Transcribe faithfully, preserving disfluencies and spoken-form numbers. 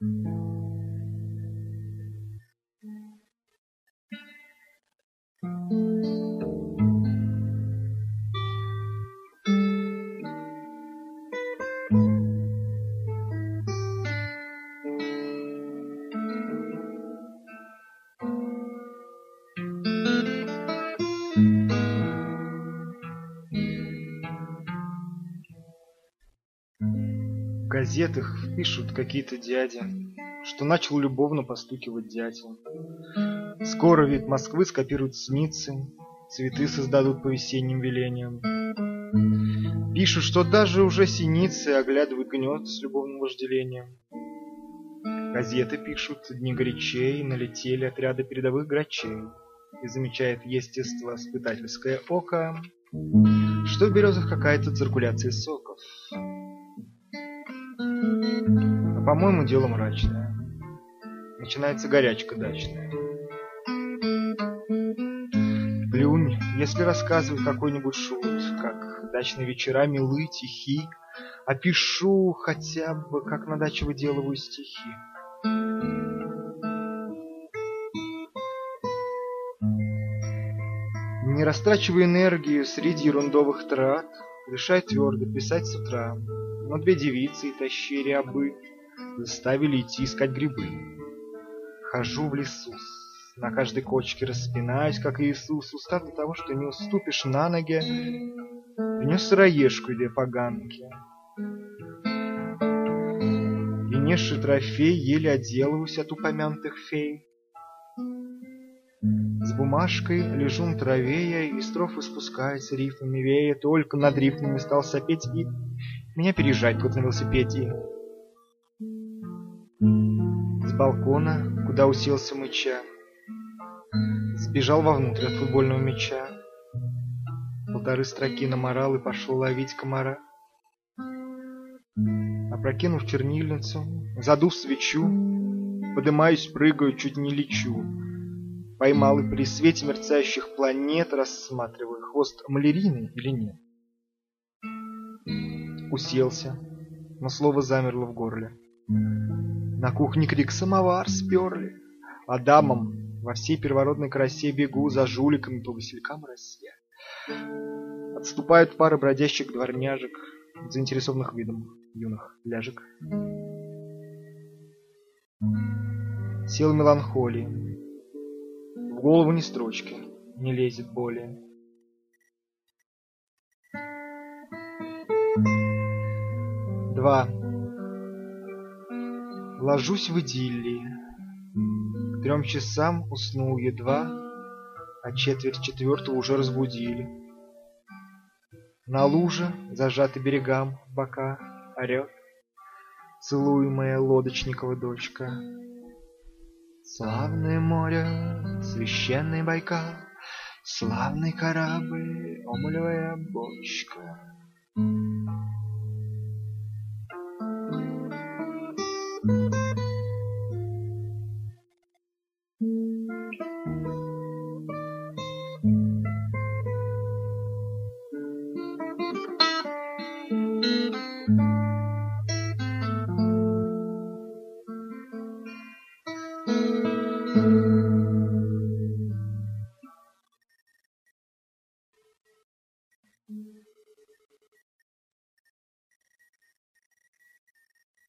В газетах пишут какие-то дяди, что начал любовно постукивать дятел. Скоро вид Москвы скопируют с Ниццы, цветы создадут по весенним велениям. Пишут, что даже уже синицы оглядывают гнет с любовным вожделением. Газеты пишут, дни горячей, налетели отряды передовых грачей. И замечает естествоиспытательское око, что в березах какая-то циркуляция соков. А по-моему, дело мрачное. Начинается горячка дачная. Плюнь, если рассказывать какой-нибудь шут, как дачные вечера милы, тихи, опишу хотя бы, как на даче выделываю стихи. Не растрачивая энергию среди ерундовых трат, решай твердо писать с утра. Но две девицы и тащи рябы заставили идти искать грибы. Хожу в лесу, на каждой кочке распинаюсь, как Иисус, устав до того, что не уступишь на ноги, принес сыроежку и две поганки. И несший трофей еле отделываюсь от упомянутых фей. С бумажкой лежу на траве я, и строфы спускаясь рифмами вея, только над рифмами стал сопеть, и меня переезжает кто-то на велосипеде. С балкона, куда уселся мыча, сбежал вовнутрь от футбольного мяча. Полторы строки наморал и пошел ловить комара. Опрокинув чернильницу, задув свечу, подымаюсь, прыгаю, чуть не лечу. Поймал и при свете мерцающих планет рассматриваю, хвост малярийный или нет. Уселся, но слово замерло в горле. На кухне крик «Самовар сперли!», а дамам во всей первородной красе бегу за жуликами по василькам Россия. Отступают пары бродящих дворняжек, заинтересованных видом юных ляжек. Сел меланхолии. В голову ни строчки не лезет более. Два. Ложусь в идиллии. К трем часам уснул едва, а четверть четвертого уже разбудили. На луже, зажатый берегам в бока, орет целуемая лодочникова дочка. Славное море, священный Байкал, славный корабль, омулевая бочка. Thank you.